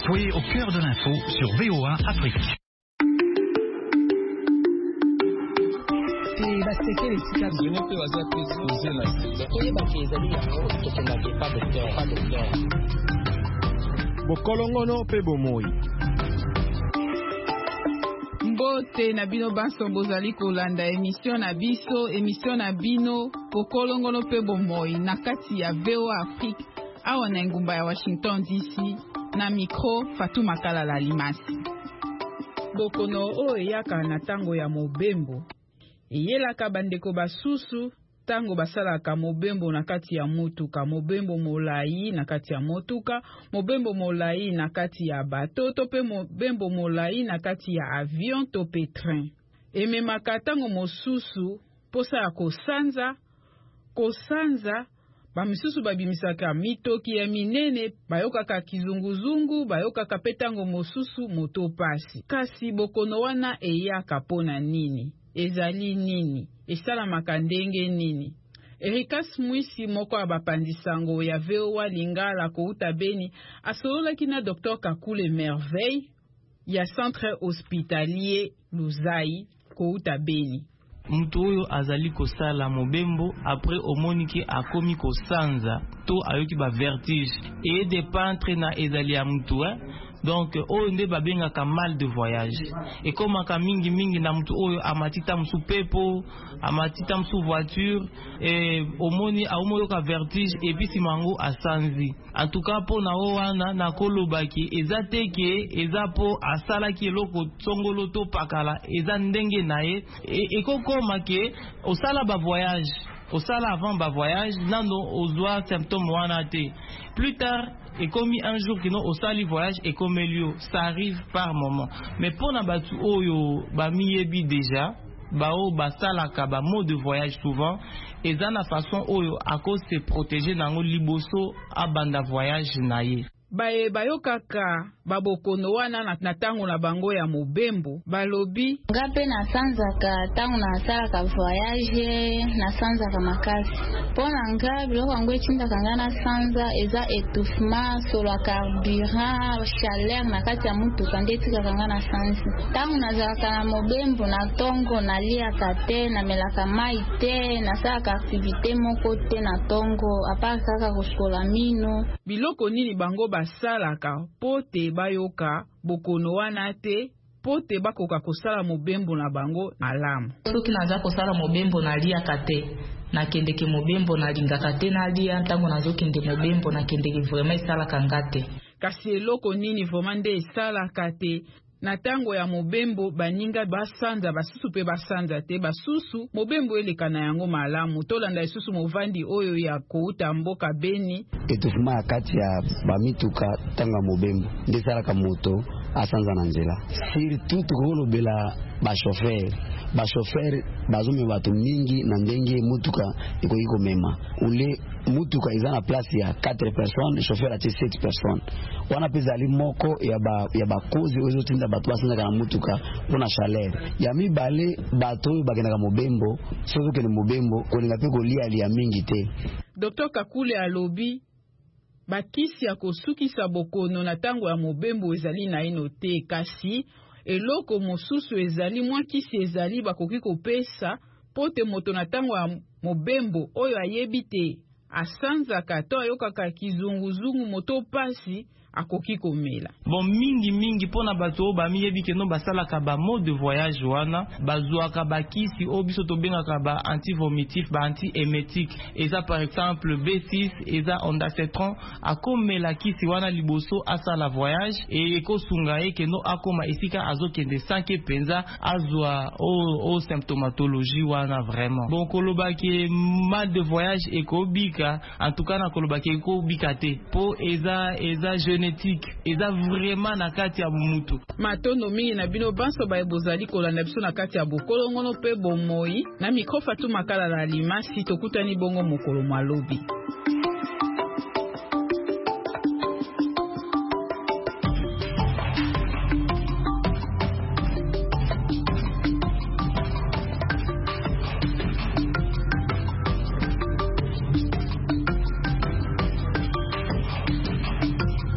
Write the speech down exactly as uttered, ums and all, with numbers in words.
Soyez au cœur de l'info sur V O A Afrique. Bokolongono pe bomoi. Mbote na bino banso bozali kolanda émission na biso émission na bino Bokolongono pe bomoi na kati ya V O A Afrique awa na ngumba ya Washington D C na micro Fatou Makala la Limasi. Bokono o eyaka na tango ya mobembo eyelaka bandeko basusu tango basalaka mobembo na kati ya motuka, mobembo molai na kati ya motuka, mobembo molai na kati ya bato to pe mobembo molai na kati ya avion to pe train. Ememaka tango mosusu posa ya kosanza kosanza bamisusu babimisaka mitoki ya minene bayokaka kizunguzungu bayokaka petango mosusu moto pasi. Kasi bokono wana eyaka pona nini? Ezali nini? Esalamaka ndenge nini? Erikas Mwisi moko abapandisango ya V O A Lingala kouta Beni asololaki na docteur Kakule Merveille ya centre hospitalier Luzai kouta Beni. Mutu oyo azali kosala mobembo après omoniki akomi kosanza to ayoki ba vertige et de pantre na ezali ya mutu eh? Donc oyo nde babengaka mal de voyage ekomaka mingi mingi na mutu oyo amatita musu pepo amatita musu voiture et omoni aomoyoka vertige et puis simango asanzi. En tout cas po na wana na kolobaki eza teke eza po asalaki eloko tsongolo to pakala eza ndenge naye ekokoma ke osala ba voyage osala avant ba voyage nando ozwa symptôme wana te. Plus tard et comme un jour que nous au sali voyage et comme lieu ça arrive par moment. Mais pour na batu oyo ba miyebi déjà ba o ba salaka ba mode de voyage souvent et dans la façon oyo à cause se protéger nango liboso a banda voyage naye. Bae bayokaka babokono wana na tango na bango ya mobembo balobi ngape na sanzaka tango na salaka voyage na sanzaka makasi pona nga biloko yango etindaka nga na sanza eza étouffement sur la carburant chaleur na kati ya mutuka nde etikaka nga na sanza. Tango nazalaka na mobembo na tongo naliaka te namelaka mai te nasalaka activité moko te na tongo apart kaka kosukola mino. Biloko nini bango basalaka pote bayoka bokono wana te pote bakoka kosala mobembo na bango malamu? Soki naza kosala mobembo naliaka te nakendeke mobembo nalingaka te nalia ntango nazokende mobembo nakendeke vraiment esalaka nga te. Kasi eloko nini vraiment nde esalaka te na tango ya mobembo baninga basanza basusu pe basanza te basusu mobembo eleka na yango malamu tolanda isusu movandi oyo ya kouta mboka Beni etufuma kati ya bamituka tanga mobembo ndesalaka moto asanza na nzela surtout tukolobela ba chauffeur ba chauffeur bazume bato mingi na ndenge mutuka ikoki komema ule mutuka iza na place ya quatre personnes chauffeur ati sept personnes wana peza ali moko ya ba ya bakozi ozo tinda bato basanza na mutuka pona chaleur ya mibale bato bagenda ka mobembo sozo ke mobembo kolinga pe kolia lia mingi te. Docteur Kakule alobi bakisi ya kosukisa bokono na tango ya mobembo ezali na ino te kasi eloko mosusu ezali mwa kisi ezali bakoki kopesa pote moto na tango ya mobembo oyo ayebi te asanzaka to ayokaka kizunguzungu moto pasi akoki komela. Bon mingi mingi pona bato ba miyebi ke no basalaka ba mode de voyage wana bazuaka bakisi obiso to bengaka ba antivomitif ba antiemetique eza par exemple B six eza ondansetron akomela kisi wana liboso asala voyage et ekosunga ye ke no akoma esika azokende sanke penza azwa o, o symptomatologie wana vraiment. Bon kolobaki mal de voyage ekobika en tout cas na kolobaki ekobika te po eza eza génétique eza vraiment na kati ya mutu. Matondo mingi na bino banso ba ebozali kolanda biso na kati ya bokolongono pe bomoi na micro Fatou Makala la Limasi tokutani bongo mokolo malobi.